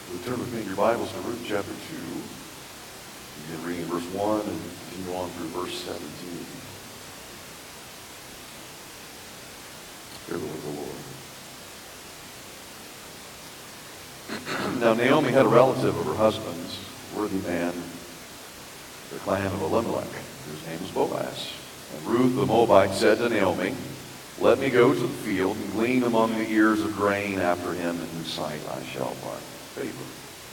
So turn with me in your Bibles to Ruth chapter 2. Begin reading verse 1 and continue on through verse 17. Hear the word of the Lord. Now Naomi had a relative of her husband's, a worthy man, the clan of Elimelech, whose name was Boaz. And Ruth the Moabite said to Naomi, "Let me go to the field and glean among the ears of grain after him in whose sight I shall find favor."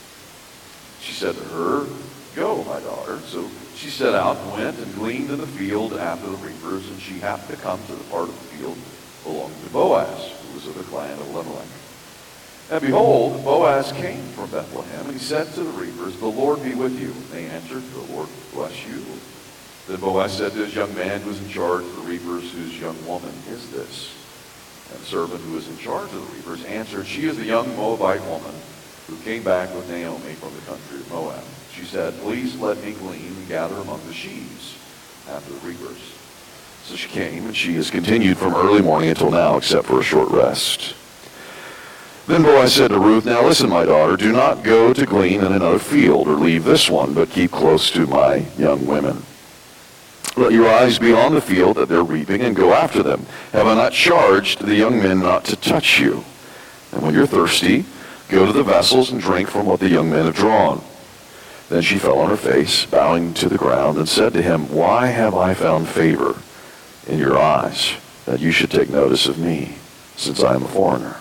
She said to her, "Go, my daughter." So she set out and went and gleaned in the field after the reapers, and she happened to come to the part of the field belonging to Boaz, who was of the clan of Elimelech. And behold, Boaz came from Bethlehem, and he said to the reapers, "The Lord be with you." And they answered, "The Lord bless you." Then Boaz said to his young man who was in charge of the reapers, "Whose young woman is this?" And the servant who was in charge of the reapers answered, "She is the young Moabite woman who came back with Naomi from the country of Moab." She said, "Please let me glean and gather among the sheaves after the reapers." So she came, and she has continued from early morning until now, except for a short rest. Then Boaz said to Ruth, "Now listen, my daughter, do not go to glean in another field or leave this one, but keep close to my young women. Let your eyes be on the field that they're reaping and go after them. Have I not charged the young men not to touch you? And when you're thirsty, go to the vessels and drink from what the young men have drawn." Then she fell on her face, bowing to the ground, and said to him, "Why have I found favor in your eyes, that you should take notice of me, since I am a foreigner?"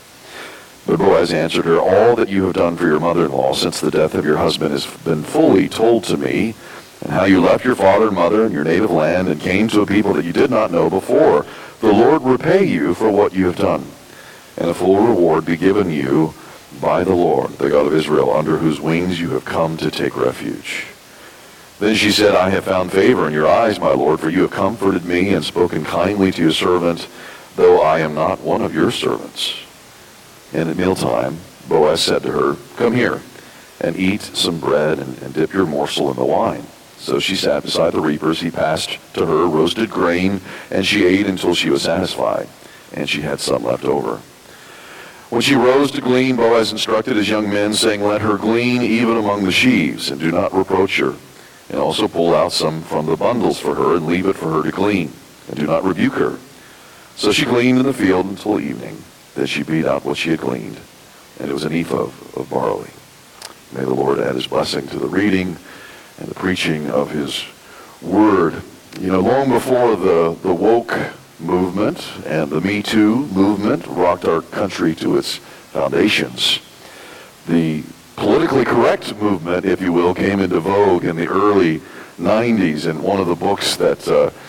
But Boaz answered her, "All that you have done for your mother-in-law since the death of your husband has been fully told to me, and how you left your father and mother and your native land and came to a people that you did not know before. The Lord repay you for what you have done, and a full reward be given you by the Lord, the God of Israel, under whose wings you have come to take refuge." Then she said, "I have found favor in your eyes, my Lord, for you have comforted me and spoken kindly to your servant, though I am not one of your servants." And at mealtime, Boaz said to her, "Come here and eat some bread and dip your morsel in the wine." So she sat beside the reapers. He passed to her roasted grain, and she ate until she was satisfied, and she had some left over. When she rose to glean, Boaz instructed his young men, saying, "Let her glean even among the sheaves, and do not reproach her. And also pull out some from the bundles for her, and leave it for her to glean, and do not rebuke her." So she gleaned in the field until evening. Then she beat out what she had gleaned, and it was an ephah of barley. May the Lord add his blessing to the reading and the preaching of his word. You know, long before the woke movement and the Me Too movement rocked our country to its foundations, the politically correct movement, if you will, came into vogue in the early 90s, and one of the books that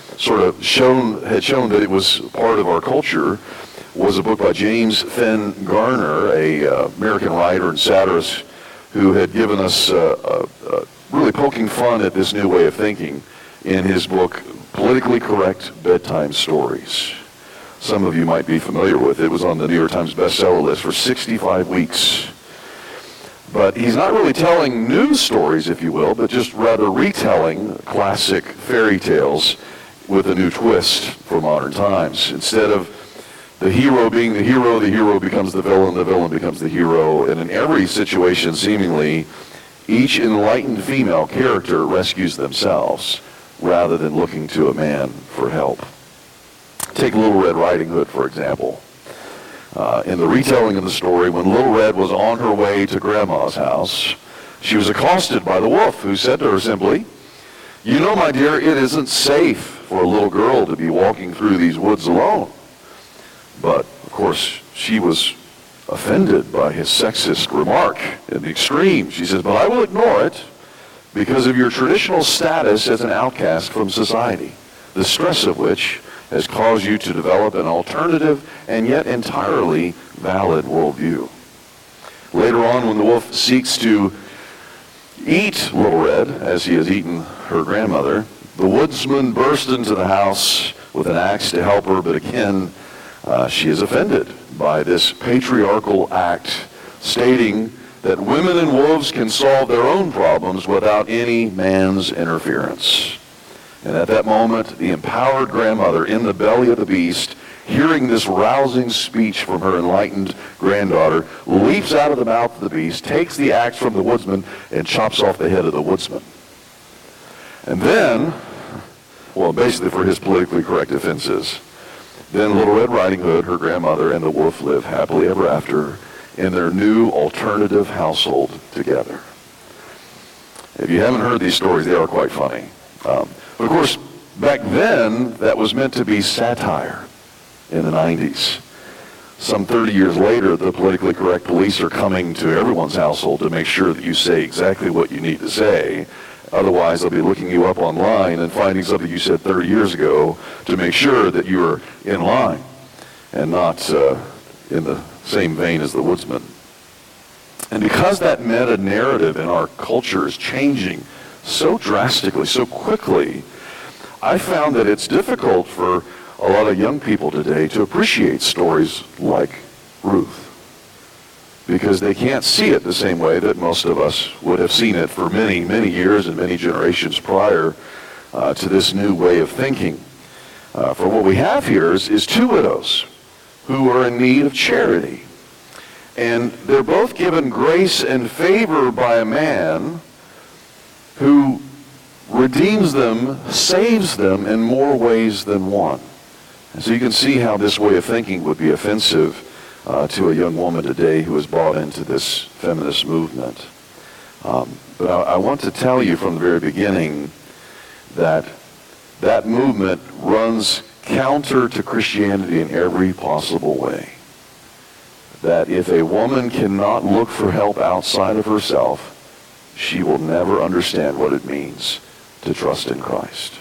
had shown that it was part of our culture was a book by James Fenn Garner, a American writer and satirist who had given us really poking fun at this new way of thinking in his book, Politically Correct Bedtime Stories. Some of you might be familiar with it. It was on the New York Times bestseller list for 65 weeks. But he's not really telling news stories, if you will, but just rather retelling classic fairy tales with a new twist for modern times. Instead of the hero being the hero becomes the villain becomes the hero, and in every situation, seemingly, each enlightened female character rescues themselves rather than looking to a man for help. Take Little Red Riding Hood, for example. In the retelling of the story, when Little Red was on her way to Grandma's house, she was accosted by the wolf, who said to her simply, "You know, my dear, it isn't safe for a little girl to be walking through these woods alone." But, of course, she was offended by his sexist remark in the extreme. She says, "But I will ignore it because of your traditional status as an outcast from society, the stress of which has caused you to develop an alternative and yet entirely valid worldview." Later on, when the wolf seeks to eat Little Red, as he has eaten her grandmother, the woodsman bursts into the house with an axe to help her, but again, she is offended by this patriarchal act, stating that women and wolves can solve their own problems without any man's interference. And at that moment, the empowered grandmother in the belly of the beast hearing this rousing speech from her enlightened granddaughter, leaps out of the mouth of the beast, takes the axe from the woodsman, and chops off the head of the woodsman. And then, well, basically for his politically correct offenses, then Little Red Riding Hood, her grandmother, and the wolf live happily ever after in their new alternative household together. If you haven't heard these stories, they are quite funny. But of course, back then, that was meant to be satire in the 90s. Some 30 years later, the politically correct police are coming to everyone's household to make sure that you say exactly what you need to say. Otherwise, they'll be looking you up online and finding something you said 30 years ago to make sure that you are in line and not in the same vein as the woodsman. And because that meta-narrative in our culture is changing so drastically, so quickly, I found that it's difficult for a lot of young people today to appreciate stories like Ruth, because they can't see it the same way that most of us would have seen it for many, many years and many generations prior to this new way of thinking. For what we have here is two widows who are in need of charity. And they're both given grace and favor by a man who redeems them, saves them in more ways than one. And so you can see how this way of thinking would be offensive to a young woman today who has bought into this feminist movement. But I want to tell you from the very beginning that that movement runs counter to Christianity in every possible way. That if a woman cannot look for help outside of herself, she will never understand what it means to trust in Christ.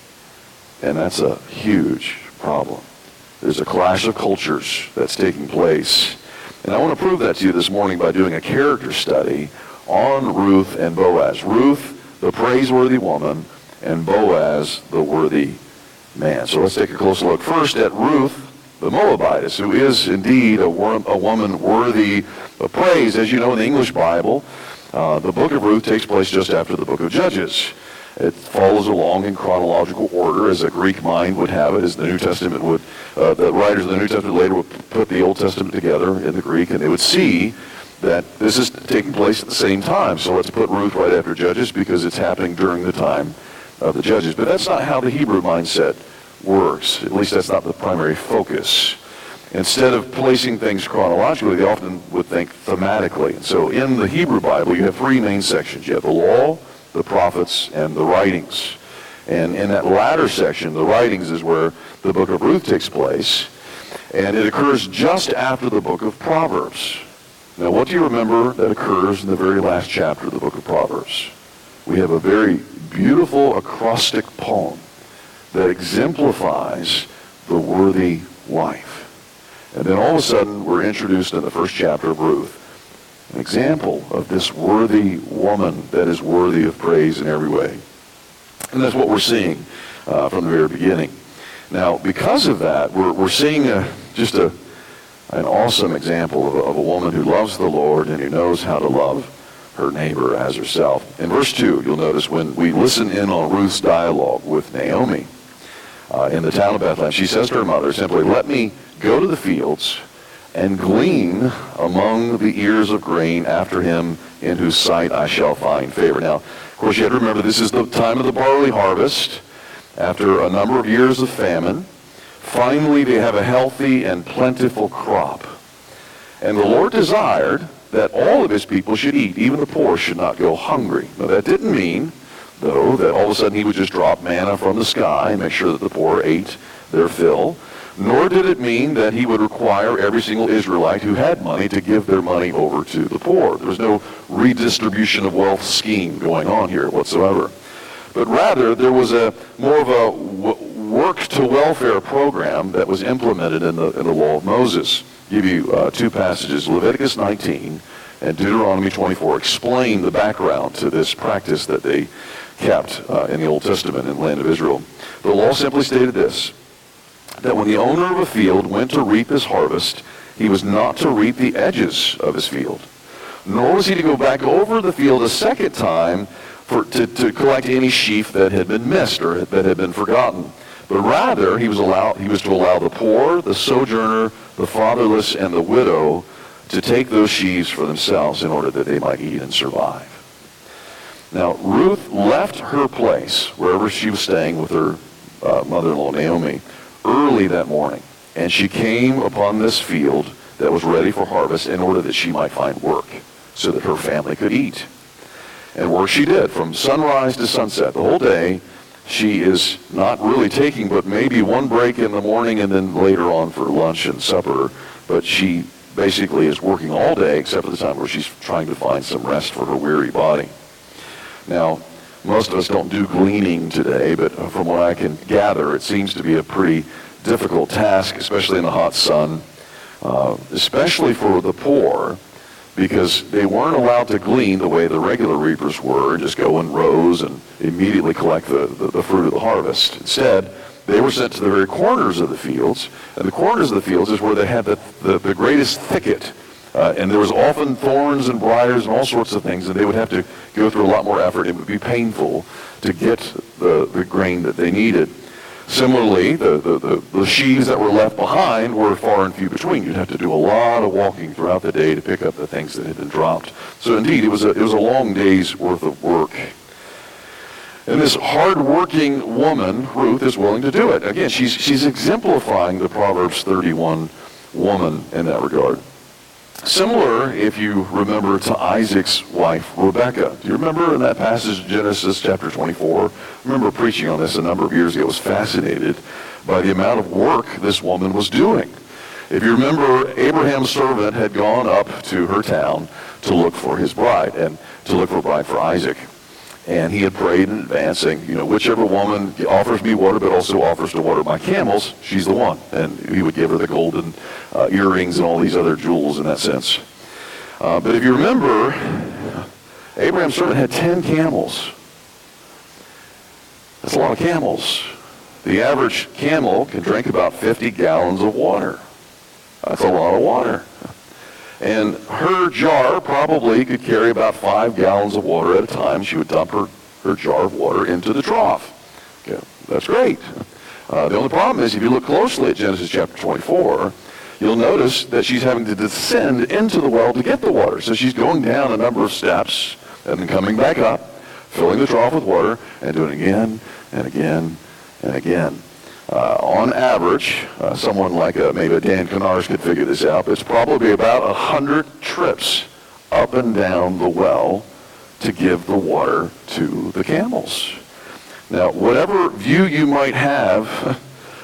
And that's a huge problem. There's a clash of cultures that's taking place. And I want to prove that to you this morning by doing a character study on Ruth and Boaz. Ruth, the praiseworthy woman, and Boaz, the worthy man. So let's take a closer look first at Ruth, the Moabitess, who is indeed a woman worthy of praise. As you know, in the English Bible, the book of Ruth takes place just after the book of Judges. It follows along in chronological order, as a Greek mind would have it, as the New Testament would, the writers of the New Testament later would put the Old Testament together in the Greek, and they would see that this is taking place at the same time. So let's put Ruth right after Judges because it's happening during the time of the Judges. But that's not how the Hebrew mindset works. At least that's not the primary focus. Instead of placing things chronologically, they often would think thematically. And so in the Hebrew Bible, you have three main sections. You have the law, the prophets, and the writings. And in that latter section, the writings, is where the book of Ruth takes place. And it occurs just after the book of Proverbs. Now, what do you remember that occurs in the very last chapter of the book of Proverbs? We have a very beautiful acrostic poem that exemplifies the worthy wife. And then all of a sudden, we're introduced in the first chapter of Ruth, an example of this worthy woman that is worthy of praise in every way. And that's what we're seeing from the very beginning. Now, because of that, we're seeing just an awesome example of a woman who loves the Lord and who knows how to love her neighbor as herself. In verse 2, you'll notice when we listen in on Ruth's dialogue with Naomi in the town of Bethlehem, she says to her mother simply, "Let me go to the fields and glean among the ears of grain after him in whose sight I shall find favor." Now, of course, you have to remember this is the time of the barley harvest. After a number of years of famine, finally they have a healthy and plentiful crop. And the Lord desired that all of his people should eat, even the poor should not go hungry. Now, that didn't mean, though, that all of a sudden he would just drop manna from the sky and make sure that the poor ate their fill. Nor did it mean that he would require every single Israelite who had money to give their money over to the poor. There was no redistribution of wealth scheme going on here whatsoever. But rather, there was more of a work-to-welfare program that was implemented in the law of Moses. I'll give you two passages. Leviticus 19 and Deuteronomy 24 explain the background to this practice that they kept in the Old Testament in the land of Israel. The law simply stated this, that when the owner of a field went to reap his harvest, he was not to reap the edges of his field, nor was he to go back over the field a second time to collect any sheaf that had been missed or that had been forgotten. but rather he was to allow the poor, the sojourner, the fatherless, and the widow to take those sheaves for themselves in order that they might eat and survive. Now, Ruth left her place, wherever she was staying with her mother-in-law Naomi, early that morning, and she came upon this field that was ready for harvest in order that she might find work so that her family could eat. And work she did from sunrise to sunset, the whole day. She is not really taking but maybe one break in the morning and then later on for lunch and supper, but she basically is working all day except for the time where she's trying to find some rest for her weary body. Now, most of us don't do gleaning today, but from what I can gather, it seems to be a pretty difficult task, especially in the hot sun, especially for the poor, because they weren't allowed to glean the way the regular reapers were, just go in rows and immediately collect the fruit of the harvest. Instead, they were sent to the very corners of the fields, and the corners of the fields is where they had the greatest thicket. And there was often thorns and briars and all sorts of things, and they would have to go through a lot more effort. It would be painful to get the grain that they needed. Similarly, the sheaves that were left behind were far and few between. You'd have to do a lot of walking throughout the day to pick up the things that had been dropped. So indeed, it was a long day's worth of work. And this hard-working woman, Ruth, is willing to do it. Again, she's exemplifying the Proverbs 31 woman in that regard. Similar, if you remember, to Isaac's wife, Rebekah. Do you remember in that passage in Genesis chapter 24? I remember preaching on this a number of years ago. I was fascinated by the amount of work this woman was doing. If you remember, Abraham's servant had gone up to her town to look for his bride, and to look for a bride for Isaac. And he had prayed in advance, saying, whichever woman offers me water but also offers to water my camels, she's the one. And he would give her the golden earrings and all these other jewels in that sense. But if you remember, Abraham's servant had 10 camels. That's a lot of camels. The average camel can drink about 50 gallons of water. That's a lot of water. And her jar probably could carry about 5 gallons of water at a time. She would dump her jar of water into the trough. Okay, that's great. The only problem is, if you look closely at Genesis chapter 24, you'll notice that she's having to descend into the well to get the water. So she's going down a number of steps and then coming back up, filling the trough with water, and doing it again and again and again. On average, someone like maybe a Dan Canars could figure this out, but it's probably about 100 trips up and down the well to give the water to the camels. Now, whatever view you might have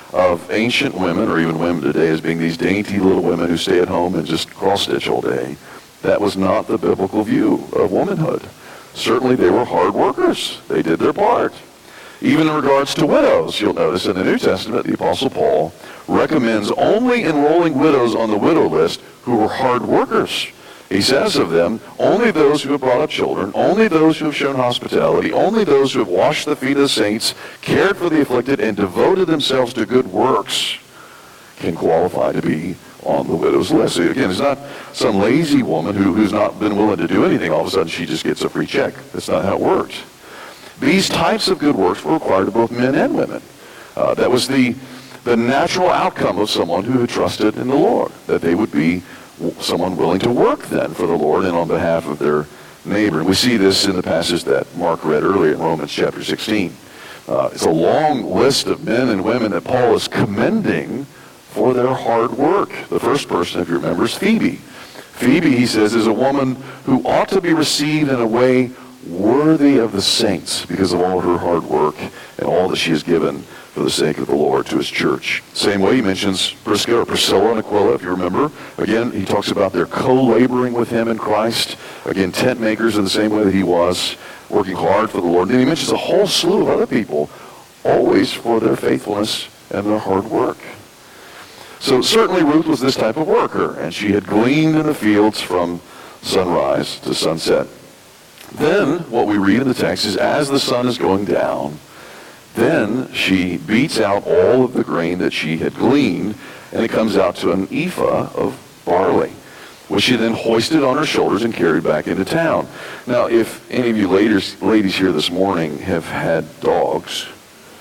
of ancient women, or even women today, as being these dainty little women who stay at home and just cross-stitch all day, that was not the biblical view of womanhood. Certainly, they were hard workers. They did their part. Even in regards to widows, you'll notice in the New Testament, the Apostle Paul recommends only enrolling widows on the widow list who were hard workers. He says of them, only those who have brought up children, only those who have shown hospitality, only those who have washed the feet of the saints, cared for the afflicted, and devoted themselves to good works can qualify to be on the widow's list. So again, it's not some lazy woman who's not been willing to do anything. All of a sudden, she just gets a free check. That's not how it worked. These types of good works were required of both men and women. That was the natural outcome of someone who had trusted in the Lord, that they would be someone willing to work then for the Lord and on behalf of their neighbor. And we see this in the passage that Mark read earlier in Romans chapter 16. It's a long list of men and women that Paul is commending for their hard work. The first person, if you remember, is Phoebe. Phoebe, he says, is a woman who ought to be received in a way worthy of the saints because of all her hard work and all that she has given for the sake of the Lord to his church. Same way he mentions Priscilla and Aquila, if you remember. Again, he talks about their co-laboring with him in Christ. Again, tent makers in the same way that he was, working hard for the Lord. And then he mentions a whole slew of other people, always for their faithfulness and their hard work. So certainly Ruth was this type of worker, and she had gleaned in the fields from sunrise to sunset. Then, what we read in the text is, as the sun is going down, then she beats out all of the grain that she had gleaned, and it comes out to an ephah of barley, which she then hoisted on her shoulders and carried back into town. Now, if any of you ladies here this morning have had dogs,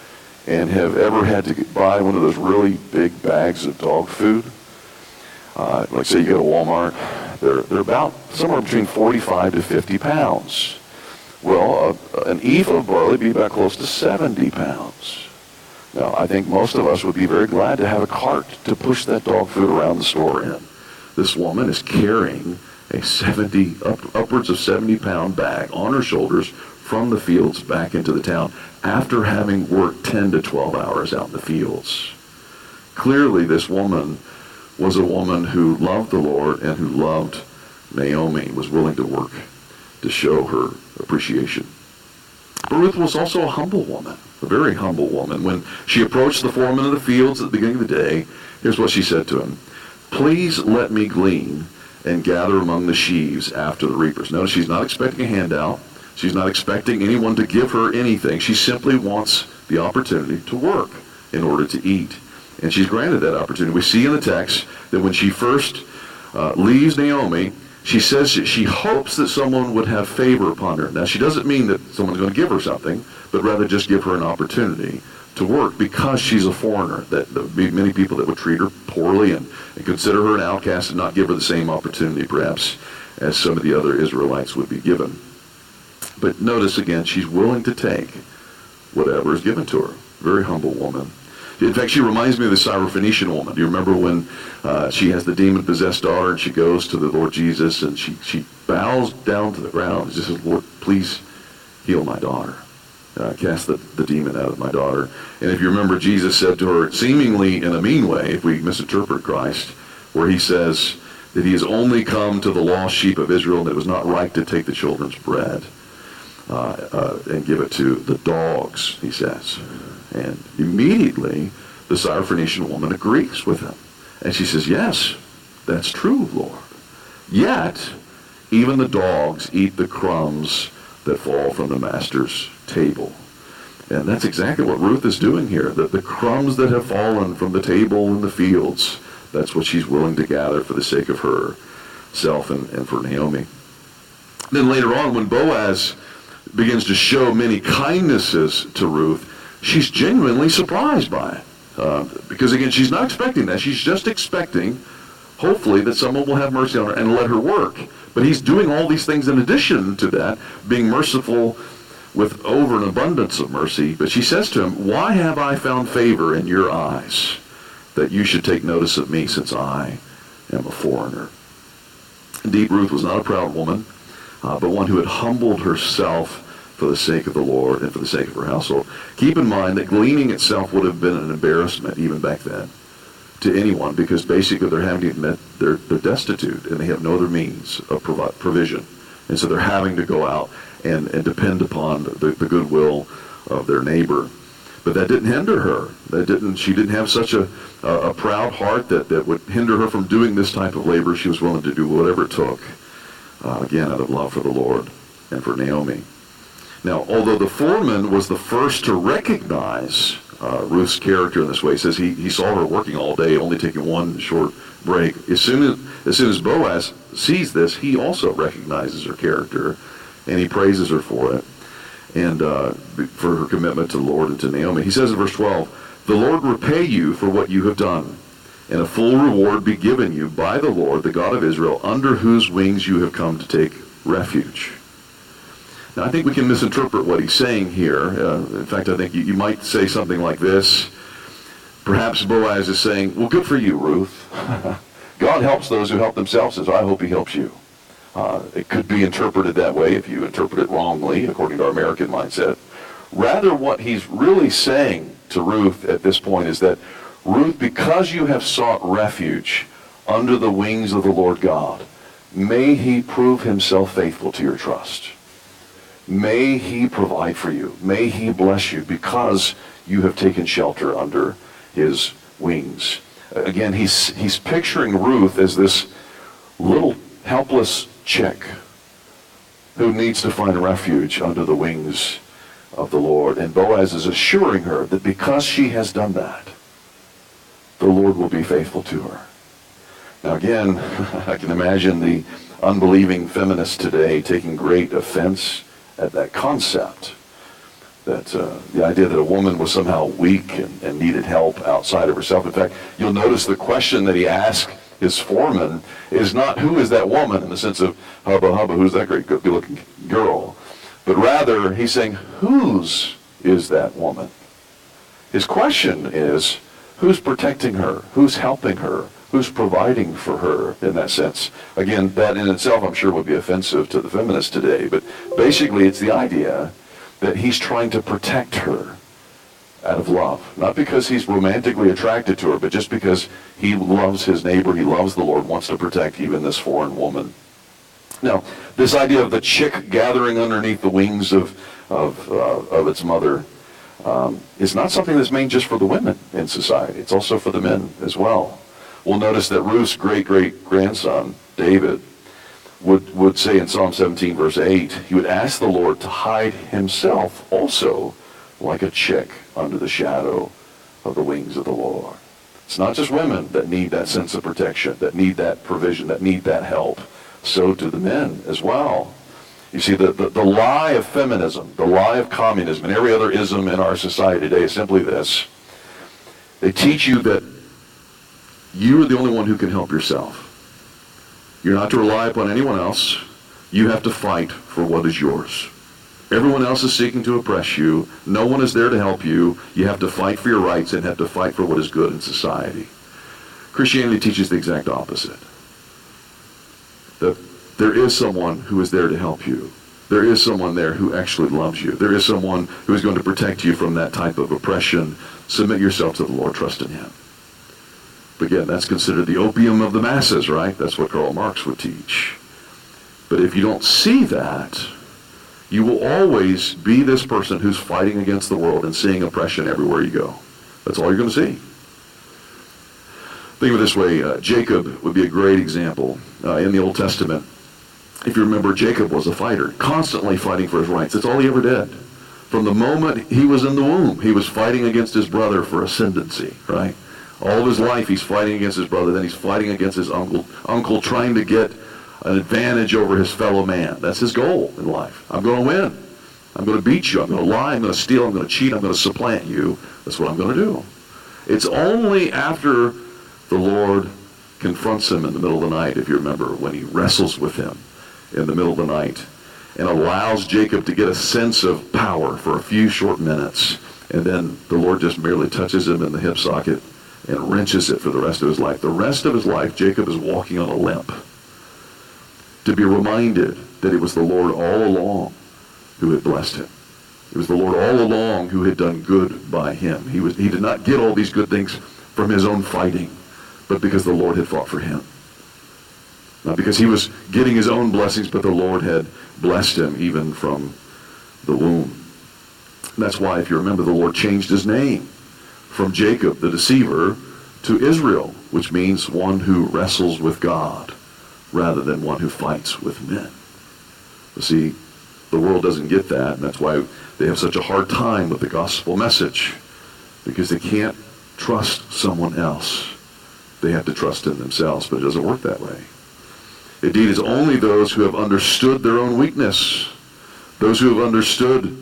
and have ever had to buy one of those really big bags of dog food, like say you go to Walmart, they're about somewhere between 45 to 50 pounds. Well, an ephah of barley would be about close to 70 pounds. Now, I think most of us would be very glad to have a cart to push that dog food around the store in. This woman is carrying a upwards of 70-pound bag on her shoulders from the fields back into the town after having worked 10 to 12 hours out in the fields. Clearly, this woman was a woman who loved the Lord and who loved Naomi, was willing to work to show her appreciation. But Ruth was also a humble woman, a very humble woman. When she approached the foreman of the fields at the beginning of the day, here's what she said to him: "Please let me glean and gather among the sheaves after the reapers." Notice she's not expecting a handout. She's not expecting anyone to give her anything. She simply wants the opportunity to work in order to eat. And she's granted that opportunity. We see in the text that when she first leaves Naomi, she says she hopes that someone would have favor upon her. Now, she doesn't mean that someone's going to give her something, but rather just give her an opportunity to work because she's a foreigner. That there would be many people that would treat her poorly and consider her an outcast and not give her the same opportunity, perhaps, as some of the other Israelites would be given. But notice again, she's willing to take whatever is given to her. Very humble woman. In fact, she reminds me of the Syrophoenician woman. Do you remember when she has the demon-possessed daughter and she goes to the Lord Jesus and she bows down to the ground and just says, "Lord, please heal my daughter. Cast the demon out of my daughter." And if you remember, Jesus said to her, seemingly in a mean way, if we misinterpret Christ, where he says that he has only come to the lost sheep of Israel and that it was not right to take the children's bread and give it to the dogs, he says. And immediately, the Syrophoenician woman agrees with him. And she says, "Yes, that's true, Lord. Yet, even the dogs eat the crumbs that fall from the master's table." And that's exactly what Ruth is doing here. That the crumbs that have fallen from the table in the fields, that's what she's willing to gather for the sake of herself and for Naomi. Then later on, when Boaz begins to show many kindnesses to Ruth, she's genuinely surprised by it. Because again, she's not expecting that. She's just expecting, hopefully, that someone will have mercy on her and let her work. But he's doing all these things in addition to that, being merciful with over an abundance of mercy. But she says to him, "Why have I found favor in your eyes, that you should take notice of me, since I am a foreigner?" Indeed, Ruth was not a proud woman, but one who had humbled herself for the sake of the Lord and for the sake of her household. Keep in mind that gleaning itself would have been an embarrassment even back then to anyone, because basically they're having to admit they're destitute and they have no other means of provision. And so they're having to go out and depend upon the goodwill of their neighbor. But that didn't hinder her. She didn't have such a proud heart that would hinder her from doing this type of labor. She was willing to do whatever it took, again, out of love for the Lord and for Naomi. Now, although the foreman was the first to recognize Ruth's character in this way, he says he saw her working all day, only taking one short break. As soon as Boaz sees this, he also recognizes her character, and he praises her for it, and for her commitment to the Lord and to Naomi. He says in verse 12, "The Lord repay you for what you have done, and a full reward be given you by the Lord, the God of Israel, under whose wings you have come to take refuge." Now, I think we can misinterpret what he's saying here. In fact, I think you might say something like this. Perhaps Boaz is saying, "Well, good for you, Ruth. God helps those who help themselves, so I hope he helps you." It could be interpreted that way if you interpret it wrongly, according to our American mindset. Rather, what he's really saying to Ruth at this point is that, Ruth, because you have sought refuge under the wings of the Lord God, may he prove himself faithful to your trust. May he provide for you. May he bless you because you have taken shelter under his wings. Again, he's picturing Ruth as this little helpless chick who needs to find refuge under the wings of the Lord. And Boaz is assuring her that because she has done that, the Lord will be faithful to her. Now again, I can imagine the unbelieving feminists today taking great offense at that concept. that the idea that a woman was somehow weak and needed help outside of herself. In fact, you'll notice the question that he asked his foreman is not who is that woman in the sense of hubba hubba, who's that great good-looking girl, but rather he's saying whose is that woman. His question is who's protecting her, who's helping her, who's providing for her in that sense. Again, that in itself I'm sure would be offensive to the feminists today, but basically it's the idea that he's trying to protect her out of love. Not because he's romantically attracted to her, but just because he loves his neighbor, he loves the Lord, wants to protect even this foreign woman. Now, this idea of the chick gathering underneath the wings of its mother is not something that's made just for the women in society. It's also for the men as well. We'll notice that Ruth's great-great-grandson, David, would say in Psalm 17, verse 8, he would ask the Lord to hide himself also like a chick under the shadow of the wings of the Lord. It's not just women that need that sense of protection, that need that provision, that need that help. So do the men as well. You see, the lie of feminism, the lie of communism, and every other ism in our society today is simply this. They teach you that you are the only one who can help yourself. You're not to rely upon anyone else. You have to fight for what is yours. Everyone else is seeking to oppress you. No one is there to help you. You have to fight for your rights and have to fight for what is good in society. Christianity teaches the exact opposite. That there is someone who is there to help you. There is someone there who actually loves you. There is someone who is going to protect you from that type of oppression. Submit yourself to the Lord. Trust in him. But again, that's considered the opium of the masses, right? That's what Karl Marx would teach. But if you don't see that, you will always be this person who's fighting against the world and seeing oppression everywhere you go. That's all you're going to see. Think of it this way. Jacob would be a great example in the Old Testament. If you remember, Jacob was a fighter, constantly fighting for his rights. That's all he ever did. From the moment he was in the womb, he was fighting against his brother for ascendancy, right? All of his life he's fighting against his brother, then he's fighting against his uncle trying to get an advantage over his fellow man. That's his goal in life. I'm going to win. I'm going to beat you. I'm going to lie. I'm going to steal. I'm going to cheat. I'm going to supplant you. That's what I'm going to do. It's only after the Lord confronts him in the middle of the night, if you remember, when he wrestles with him in the middle of the night and allows Jacob to get a sense of power for a few short minutes, and then the Lord just merely touches him in the hip socket and wrenches it for the rest of his life. The rest of his life, Jacob is walking on a limp, to be reminded that it was the Lord all along who had blessed him. It was the Lord all along who had done good by him. He did not get all these good things from his own fighting, but because the Lord had fought for him. Not because he was getting his own blessings, but the Lord had blessed him even from the womb. And that's why, if you remember, the Lord changed his name from Jacob, the deceiver, to Israel, which means one who wrestles with God, rather than one who fights with men. You see, the world doesn't get that, and that's why they have such a hard time with the gospel message, because they can't trust someone else. They have to trust in themselves, but it doesn't work that way. Indeed, it's only those who have understood their own weakness, those who have understood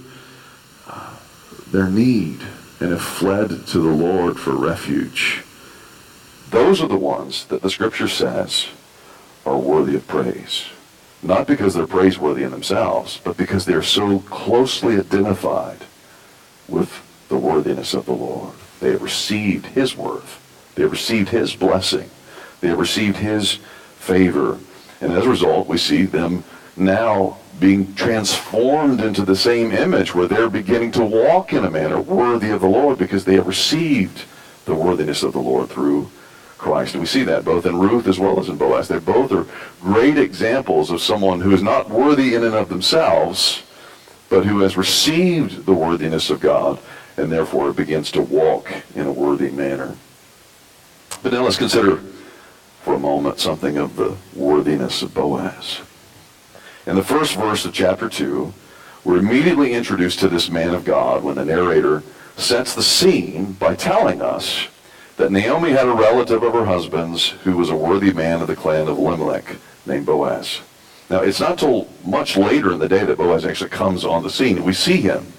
their need and have fled to the Lord for refuge. Those are the ones that the Scripture says are worthy of praise. Not because they're praiseworthy in themselves, but because they're so closely identified with the worthiness of the Lord. They have received his worth. They have received his blessing. They have received his favor. And as a result, we see them now being transformed into the same image where they're beginning to walk in a manner worthy of the Lord because they have received the worthiness of the Lord through Christ. And we see that both in Ruth as well as in Boaz. They both are great examples of someone who is not worthy in and of themselves, but who has received the worthiness of God and therefore begins to walk in a worthy manner. But now let's consider for a moment something of the worthiness of Boaz. In the first verse of chapter 2, we're immediately introduced to this man of God when the narrator sets the scene by telling us that Naomi had a relative of her husband's who was a worthy man of the clan of Elimelech named Boaz. Now, it's not till much later in the day that Boaz actually comes on the scene. We see him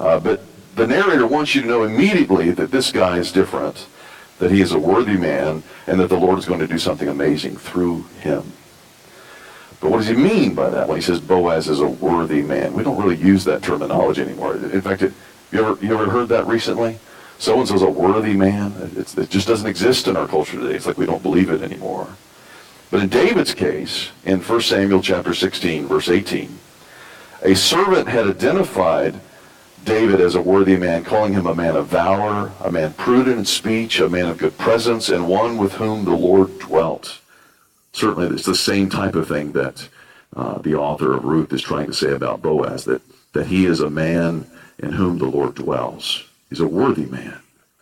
But the narrator wants you to know immediately that this guy is different, that he is a worthy man, and that the Lord is going to do something amazing through him. But what does he mean by that when he says Boaz is a worthy man? We don't really use that terminology anymore. In fact, you ever heard that recently? So-and-so's a worthy man. It just doesn't exist in our culture today. It's like we don't believe it anymore. But in David's case, in 1 Samuel chapter 16, verse 18, a servant had identified David as a worthy man, calling him a man of valor, a man prudent in speech, a man of good presence, and one with whom the Lord dwelt. Certainly, it's the same type of thing that the author of Ruth is trying to say about Boaz, that he is a man in whom the Lord dwells. He's a worthy man.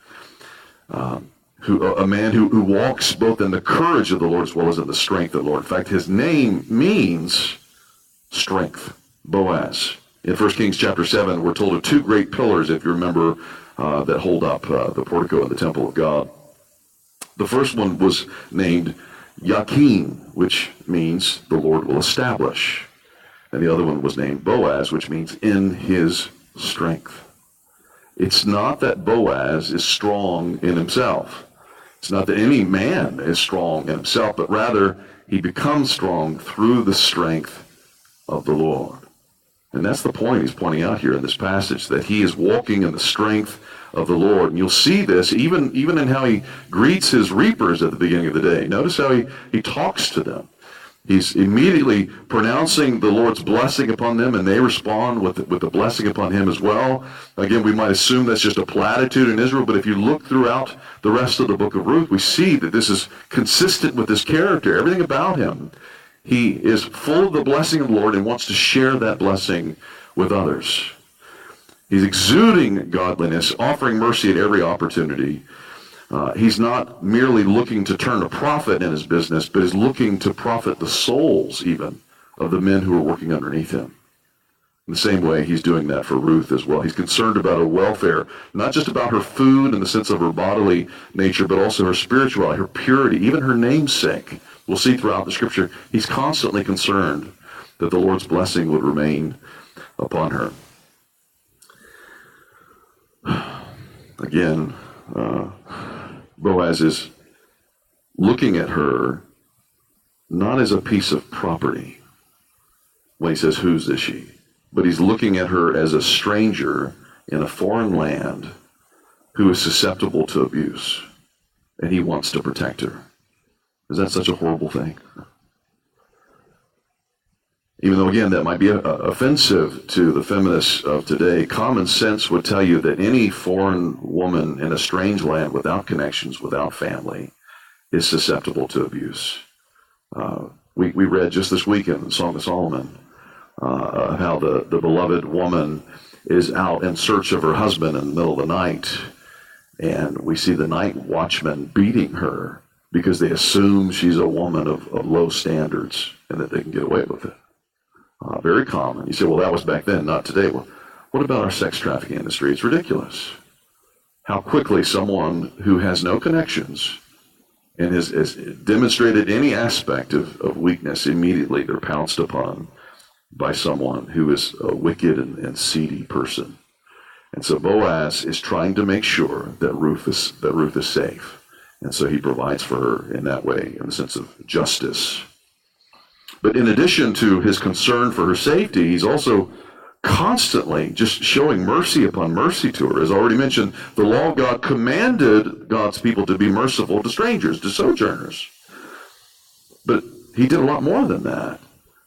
A man who walks both in the courage of the Lord as well as in the strength of the Lord. In fact, his name means strength, Boaz. In 1 Kings chapter 7, we're told of two great pillars, if you remember, that hold up the portico in the temple of God. The first one was named Yakin, which means the Lord will establish. And the other one was named Boaz, which means in his strength. It's not that Boaz is strong in himself. It's not that any man is strong in himself, but rather he becomes strong through the strength of the Lord. And that's the point he's pointing out here in this passage, that he is walking in the strength of the Lord. And you'll see this even in how he greets his reapers at the beginning of the day. Notice how he talks to them. He's immediately pronouncing the Lord's blessing upon them, and they respond with the blessing upon him as well. Again, we might assume that's just a platitude in Israel, but if you look throughout the rest of the book of Ruth, we see that this is consistent with his character, everything about him. He is full of the blessing of the Lord and wants to share that blessing with others. He's exuding godliness, offering mercy at every opportunity. He's not merely looking to turn a profit in his business, but is looking to profit the souls even of the men who are working underneath him. In the same way, he's doing that for Ruth as well. He's concerned about her welfare, not just about her food in the sense of her bodily nature, but also her spirituality, her purity, even her namesake. We'll see throughout the scripture, he's constantly concerned that the Lord's blessing would remain upon her. Again, Boaz is looking at her not as a piece of property when he says, "Whose is she?" But he's looking at her as a stranger in a foreign land who is susceptible to abuse, and he wants to protect her. Is that such a horrible thing? Even though, again, that might be offensive to the feminists of today, common sense would tell you that any foreign woman in a strange land without connections, without family, is susceptible to abuse. We read just this week in the Song of Solomon how the beloved woman is out in search of her husband in the middle of the night, and we see the night watchman beating her because they assume she's a woman of low standards and that they can get away with it. Very common. You say, well, that was back then, not today. Well, what about our sex trafficking industry? It's ridiculous how quickly someone who has no connections and has demonstrated any aspect of weakness, immediately they're pounced upon by someone who is a wicked and seedy person. And so Boaz is trying to make sure that Ruth is safe. And so he provides for her in that way, in the sense of justice. But in addition to his concern for her safety, he's also constantly just showing mercy upon mercy to her. As already mentioned, the law of God commanded God's people to be merciful to strangers, to sojourners. But he did a lot more than that.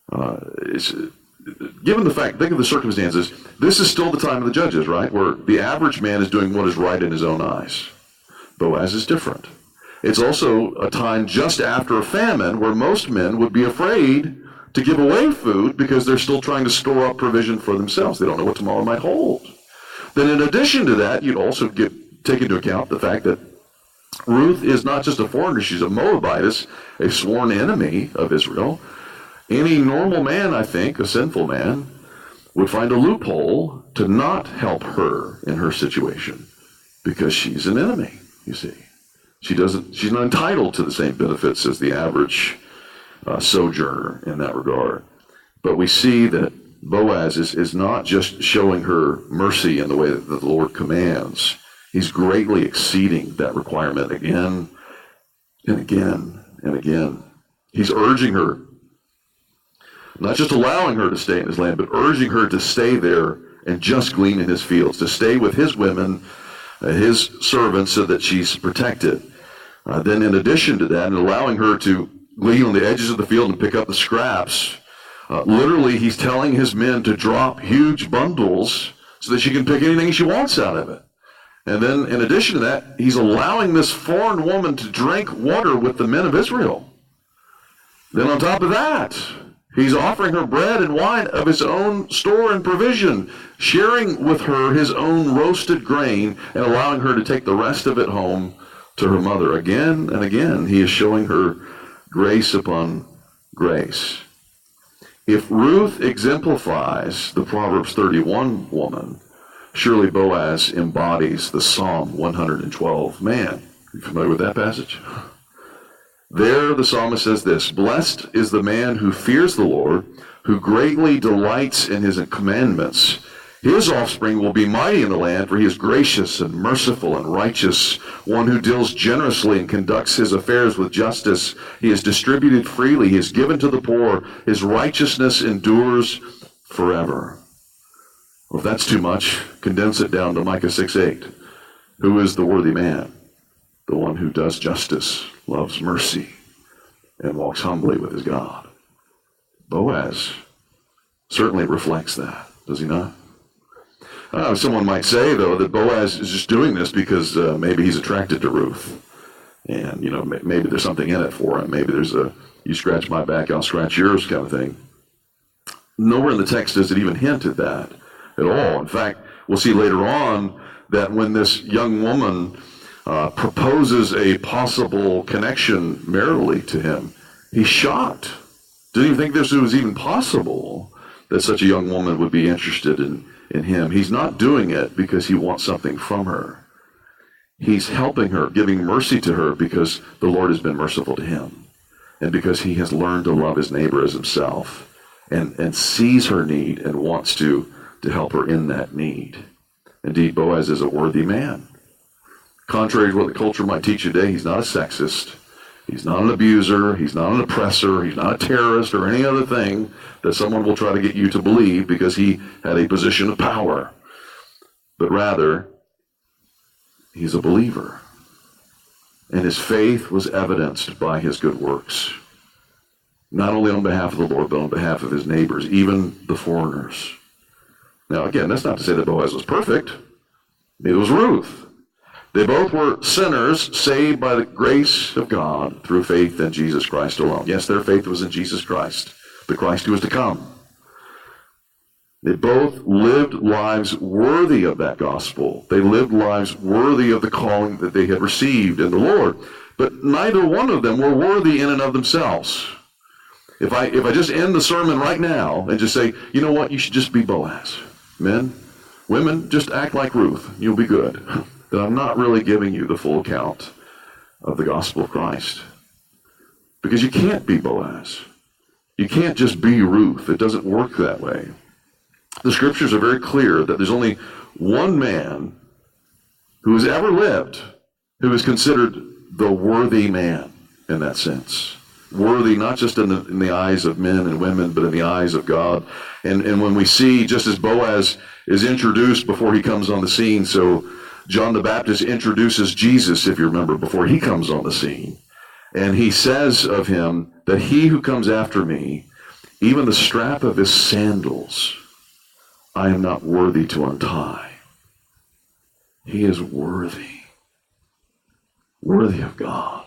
Given the fact, think of the circumstances, this is still the time of the judges, right? Where the average man is doing what is right in his own eyes. Boaz is different. It's also a time just after a famine where most men would be afraid to give away food because they're still trying to store up provision for themselves. They don't know what tomorrow might hold. Then in addition to that, you'd also take into account the fact that Ruth is not just a foreigner, she's a Moabitess, a sworn enemy of Israel. Any normal man, I think, a sinful man, would find a loophole to not help her in her situation because she's an enemy, you see. She's not entitled to the same benefits as the average sojourner in that regard. But we see that Boaz is not just showing her mercy in the way that the Lord commands. He's greatly exceeding that requirement again and again and again. He's urging her, not just allowing her to stay in his land, but urging her to stay there and just glean in his fields, to stay with his women, his servants, so that she's protected. Then in addition to that, and allowing her to glean on the edges of the field and pick up the scraps, literally he's telling his men to drop huge bundles so that she can pick anything she wants out of it. And then in addition to that, he's allowing this foreign woman to drink water with the men of Israel. Then on top of that, he's offering her bread and wine of his own store and provision, sharing with her his own roasted grain, and allowing her to take the rest of it home to her mother. Again and again, he is showing her grace upon grace. If Ruth exemplifies the Proverbs 31 woman, surely Boaz embodies the Psalm 112 man. Are you familiar with that passage? There the psalmist says this: "Blessed is the man who fears the Lord, who greatly delights in his commandments. His offspring will be mighty in the land, for he is gracious and merciful and righteous, one who deals generously and conducts his affairs with justice. He has distributed freely, he has given to the poor, his righteousness endures forever." Well, if that's too much, condense it down to Micah 6:8. Who is the worthy man? The one who does justice, loves mercy, and walks humbly with his God. Boaz certainly reflects that, does he not? Someone might say, though, that Boaz is just doing this because maybe he's attracted to Ruth. And, maybe there's something in it for him. Maybe there's a, you scratch my back, I'll scratch yours kind of thing. Nowhere in the text does it even hint at that at all. In fact, we'll see later on that when this young woman proposes a possible connection maritally to him, he's shocked. Didn't even think this was even possible, that such a young woman would be interested in him. He's not doing it because he wants something from her. He's helping her, giving mercy to her because the Lord has been merciful to him, and because he has learned to love his neighbor as himself, and sees her need and wants to help her in that need. Indeed, Boaz is a worthy man. Contrary to what the culture might teach today, he's not a sexist. He's not an abuser. He's not an oppressor. He's not a terrorist or any other thing that someone will try to get you to believe because he had a position of power. But rather, he's a believer. And his faith was evidenced by his good works. Not only on behalf of the Lord, but on behalf of his neighbors, even the foreigners. Now, again, that's not to say that Boaz was perfect. Neither was Ruth. They both were sinners saved by the grace of God through faith in Jesus Christ alone. Yes, their faith was in Jesus Christ, the Christ who was to come. They both lived lives worthy of that gospel. They lived lives worthy of the calling that they had received in the Lord. But neither one of them were worthy in and of themselves. If I just end the sermon right now and just say, you know what, you should just be Boaz. Men, women, just act like Ruth. You'll be good. Then I'm not really giving you the full account of the gospel of Christ. Because you can't be Boaz. You can't just be Ruth. It doesn't work that way. The scriptures are very clear that there's only one man who has ever lived who is considered the worthy man in that sense. Worthy not just in the eyes of men and women, but in the eyes of God. And when we see, just as Boaz is introduced before he comes on the scene, so John the Baptist introduces Jesus, if you remember, before he comes on the scene. And he says of him that he who comes after me, even the strap of his sandals, I am not worthy to untie. He is worthy. Worthy of God.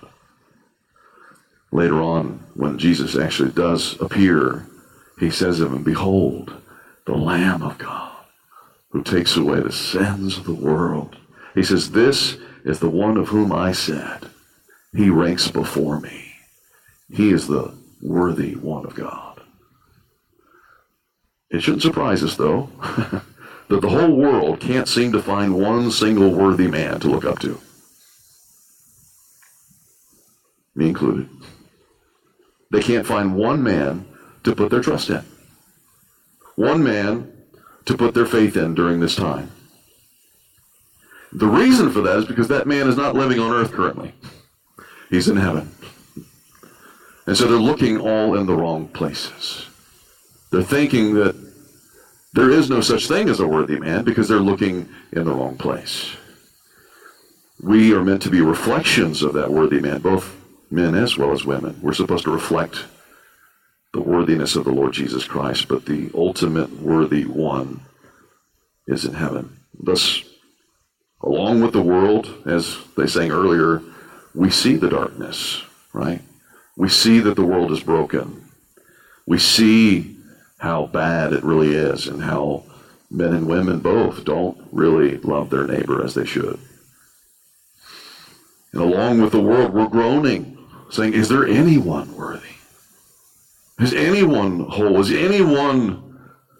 Later on, when Jesus actually does appear, he says of him, behold, the Lamb of God, who takes away the sins of the world. He says, this is the one of whom I said, he ranks before me. He is the worthy one of God. It shouldn't surprise us, though, that the whole world can't seem to find one single worthy man to look up to. Me included. They can't find one man to put their trust in. one man to put their faith in during this time. The reason for that is because that man is not living on earth currently. He's in heaven. And so they're looking all in the wrong places. They're thinking that there is no such thing as a worthy man because they're looking in the wrong place. We are meant to be reflections of that worthy man, both men as well as women. We're supposed to reflect the worthiness of the Lord Jesus Christ, but the ultimate worthy one is in heaven. Thus, along with the world, as they sang earlier, we see the darkness, right? We see that the world is broken. We see how bad it really is and how men and women both don't really love their neighbor as they should. And along with the world, we're groaning, saying, is there anyone worthy? Is anyone whole? Is anyone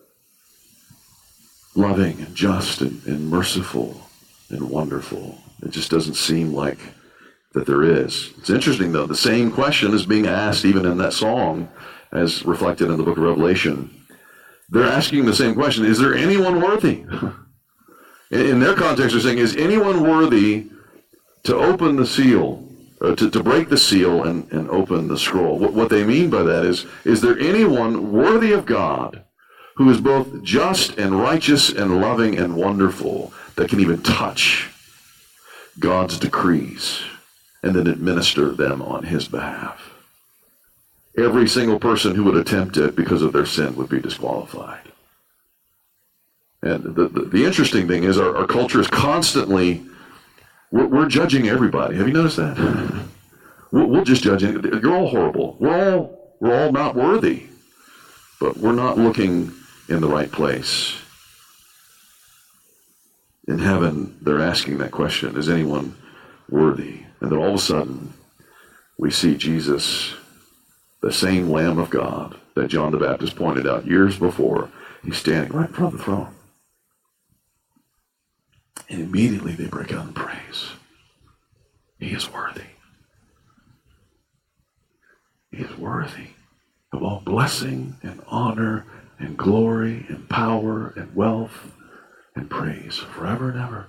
loving and just and merciful and wonderful? It just doesn't seem like that there is. It's interesting, though. The same question is being asked even in that song as reflected in the book of Revelation. They're asking the same question. Is there anyone worthy? In their context, they're saying, is anyone worthy to open the seal, to break the seal and open the scroll? What they mean by that is there anyone worthy of God who is both just and righteous and loving and wonderful that can even touch God's decrees and then administer them on his behalf? Every single person who would attempt it because of their sin would be disqualified. And the interesting thing is our culture is constantly, we're judging everybody. Have you noticed that? We'll just judge it. You're all horrible. We're all not worthy. But we're not looking in the right place. In heaven, they're asking that question, is anyone worthy? And then all of a sudden, we see Jesus, the same Lamb of God that John the Baptist pointed out years before. He's standing right in front of the throne. And immediately they break out in praise. He is worthy. He is worthy of all blessing and honor and glory and power and wealth and praise forever and ever.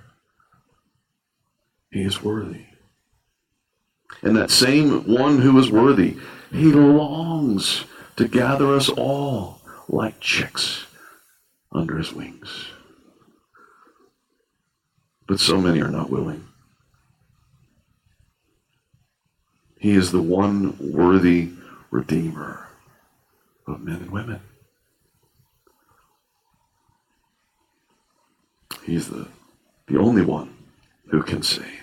He is worthy. And that same one who is worthy, he longs to gather us all like chicks under his wings. But so many are not willing. He is the one worthy Redeemer of men and women. He's the only one who can save.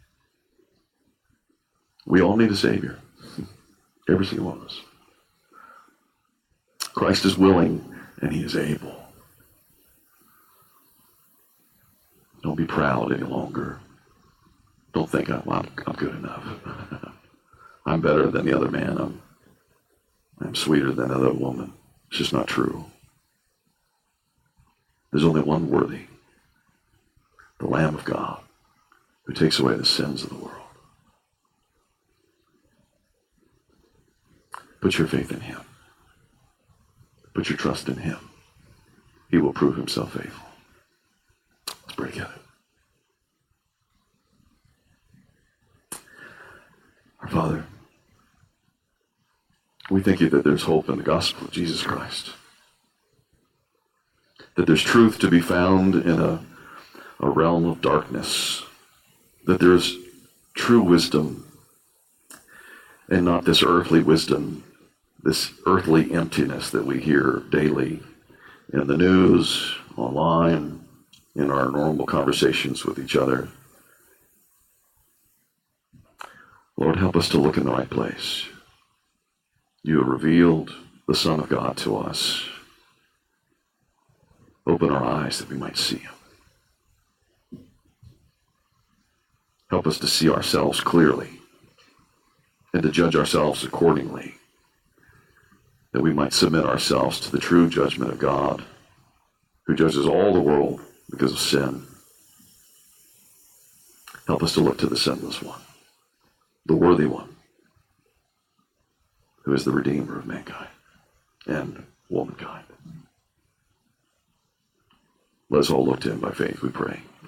We all need a Savior. Every single one of us. Christ is willing and he is able. Don't be proud any longer. Don't think I'm good enough. I'm better than the other man. I'm sweeter than the other woman. It's just not true. There's only one worthy. The Lamb of God who takes away the sins of the world. Put your faith in him. Put your trust in him. He will prove himself faithful. Let's pray together. Our Father, we thank you that there's hope in the gospel of Jesus Christ. That there's truth to be found in a realm of darkness. That there's true wisdom and not this earthly wisdom, this earthly emptiness that we hear daily in the news, online, in our normal conversations with each other. Lord, help us to look in the right place. You have revealed the Son of God to us. Open our eyes that we might see him. Help us to see ourselves clearly and to judge ourselves accordingly, that we might submit ourselves to the true judgment of God, who judges all the world because of sin. Help us to look to the sinless one, the worthy one, who is the Redeemer of mankind and womankind. Let us all look to him by faith, we pray.